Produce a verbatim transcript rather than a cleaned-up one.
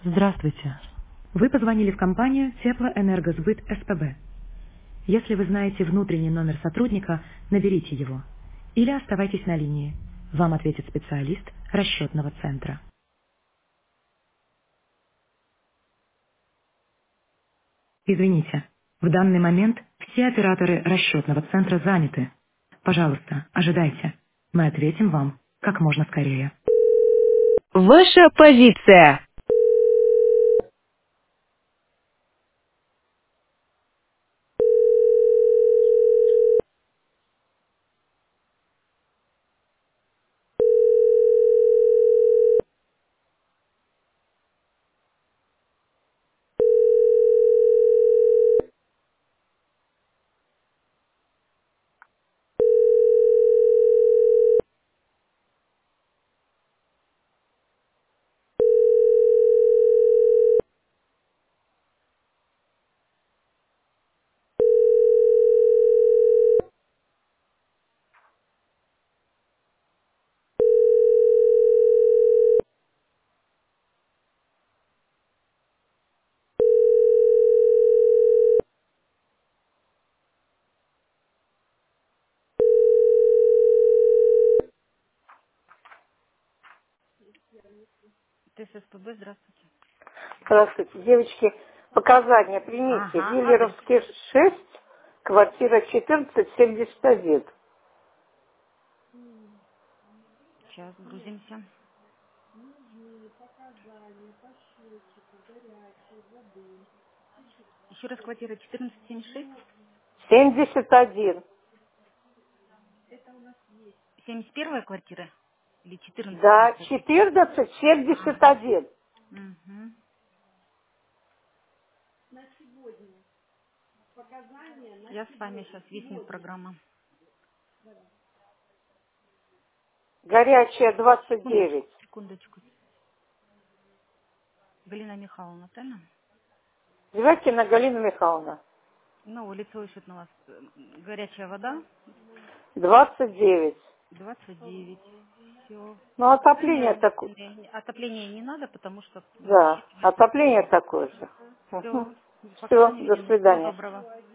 Здравствуйте. Вы позвонили в компанию Теплоэнергосбыт СПБ. Если вы знаете внутренний номер сотрудника, наберите его. Или оставайтесь на линии. Вам ответит специалист расчетного центра. Извините, в данный момент все операторы расчетного центра заняты. Пожалуйста, ожидайте. Мы ответим вам как можно скорее. Ваша позиция. ТССПБ, здравствуйте. Здравствуйте, девочки. Показания примите. Ага, адрес. Виллеровский шесть, квартира четырнадцать семьдесят один. Сейчас грузимся. Еще раз квартира четырнадцать семьдесят шесть. семьдесят один. семьдесят первая квартира? Или четырнадцать Да, семьдесят один? четырнадцать семьдесят Ага. один. Угу. Я с вами сейчас, виснет программа. Горячая двадцать Секундочку, девять. секундочку. Галина Михайловна, правильно? Звякина Галина Михайловна. Ну, лицо ищет на вас. э, Горячая вода. двадцать девять. двадцать девять. Все. Ну, отопление такое. Отопление не надо, потому что Да, считывается. отопление такое же. Все. Все, Показания до введены. Всего свидания. доброго.